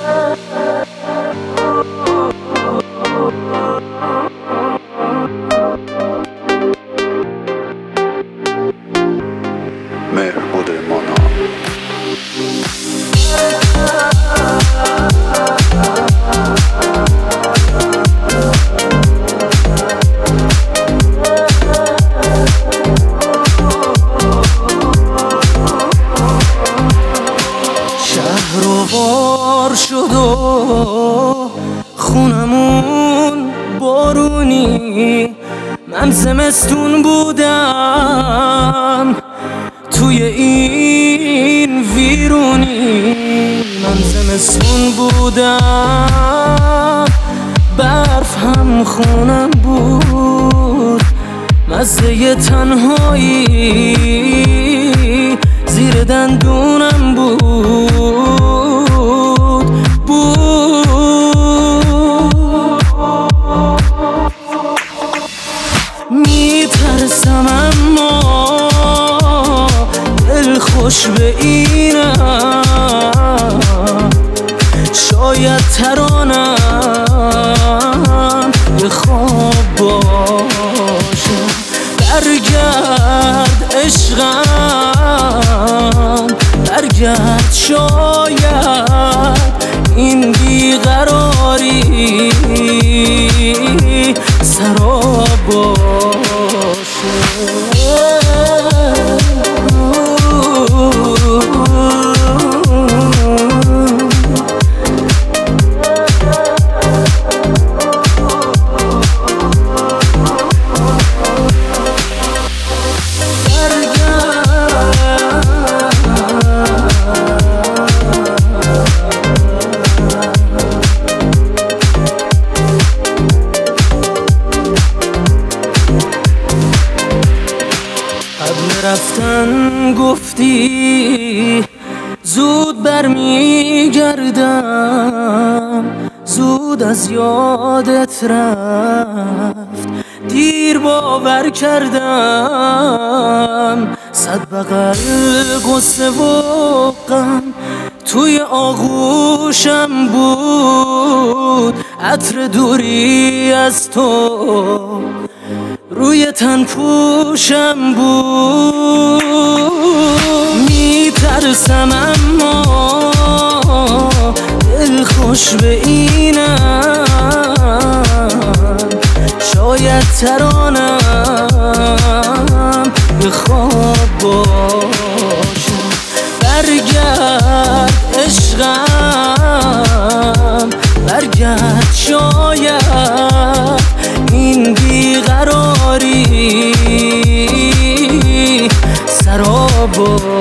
مهربود مانا شهروار شد و خونمون بارونی، من زمستون بودم توی این ویرونی. من زمستون بودم برف هم خونم بود، مزه تنهایی زیر دندونم میترسم اما دل خوش به اینم، شاید ترانم یه خواب باشه. برگرد عشقم برگرد، شاید این بیقراری سراب باشه. رفتن گفتی زود برمیگردم، زود از یادت رفت دیر باور کردم. صد بغل غصه و غم توی آغوشم بود، عطر دوری از تو روی تن پوشم بود. میترسم اما دل خوش به اینم، شاید ترانم یه خواب باشه. برگرد عشقم برگرد، شاید این بیقراری سراب